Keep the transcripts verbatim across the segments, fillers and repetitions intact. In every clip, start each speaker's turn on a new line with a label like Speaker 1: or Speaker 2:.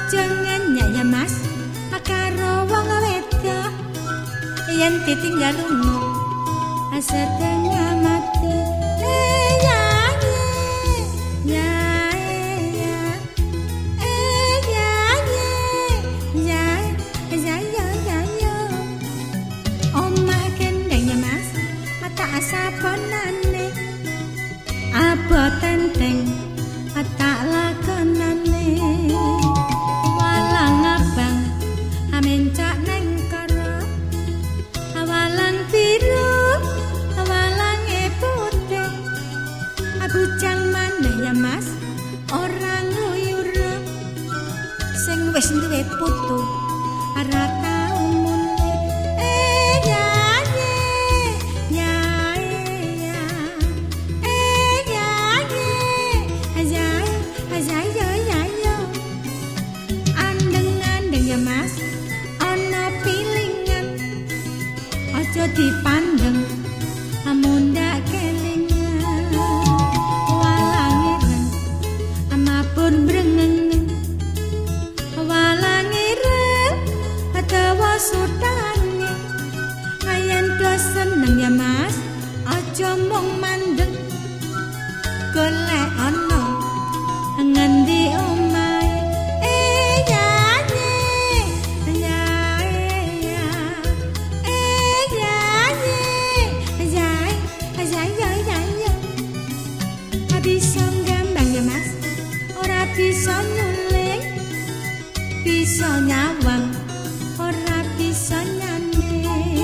Speaker 1: Jangan ya mas karo wong wedok yen ditinggal lunga setengah mati eh ya ya ya eh ya ya ya ya ya ya omah kendeng ya mas tak saponane abot tenteng tak lakonane walang abang amencak neng karo awalang biru awalang putih bujang maneh ya mas orang nguyur sing wis duwe putu ora tau mule eh ya ya ya eh ya ya ya ya ya ya andeng-andeng ya mas ana pilingan aja dipandeng amundak kelingan walangiren amapun brengeng walangiren utawa sutane ayen do seneng ya mas aja mung mandeng golek ana ngendi omahe eh ya ya ya eh ya ya ya ya ya ya bisa gambang ya mas ora bisa nyuling bisa nyawang ora bisa nyanding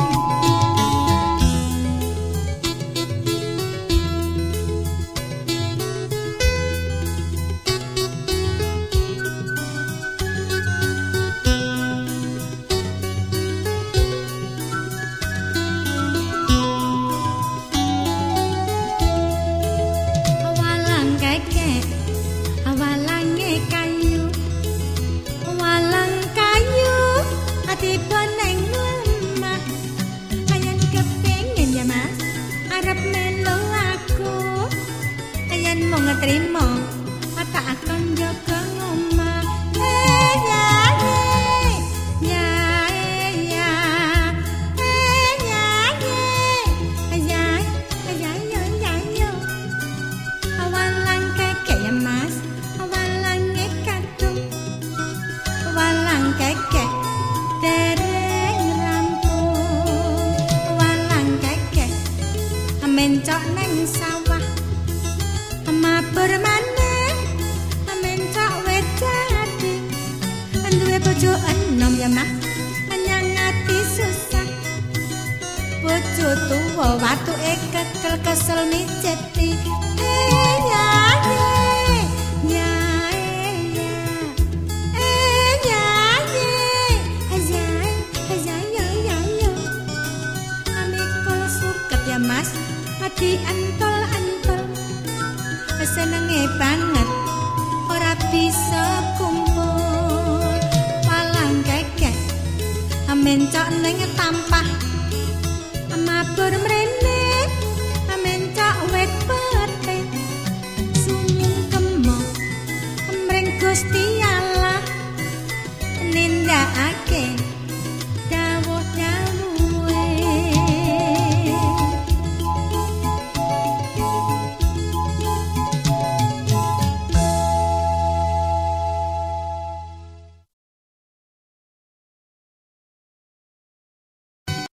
Speaker 1: awalang kekek awalange kayu awalang kayu atiba neng lemah ayen kepengin ya mas arep melu aku ayen mung ngetrimo tak akan jaga ngomah eh ya ya ya eh ya ya ya ya ya ya awalang kekek ya mas awalang katung awalang kekek dereng rampung awalang kekek mencok neng sawah mabur maneh mencok wit jati duwe bojo enom ya mas nyang ati susah bojo tuwa watuke kekel kesel miceti eh ya ya ya eh ya ya ya ya ya ya amikul suket ya mas ati antol-antol senenge banget ora bisa kumpul walang kekek mencok ning tampah mabur mrene mencok wit pete sumung kemo mring Gusti Allah nindakake